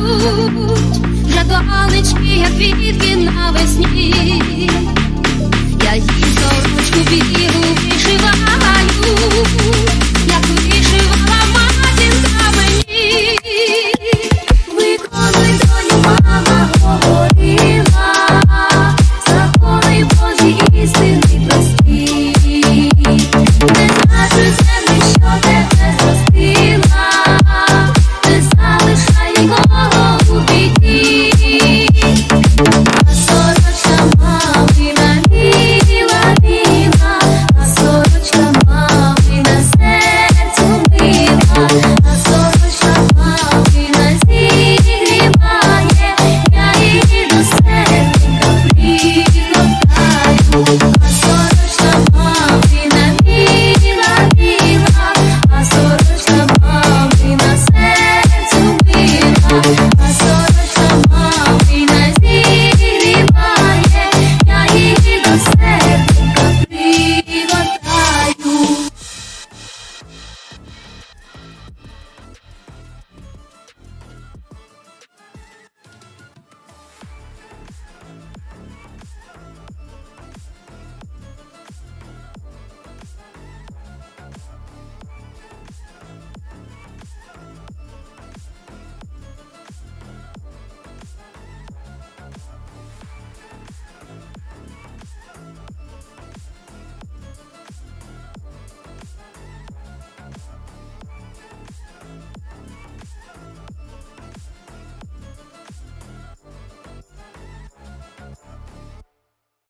вже донечки, як квітки навесні. Я їй сорочку білу вишиваю, як вишивала матінка мені. Виконуй, доню, мама говорила, закони Божі істини прості. Не нашої землі, що тебе зростила, не залишай нікого у біді. А сорочка мамина біла, біла, а сорочка мамина серцю мила, а сорочка мамина зігріває, я її до серденька пригортаю. А сорочка мамина біла, біла, а сорочка мамина серцю мила.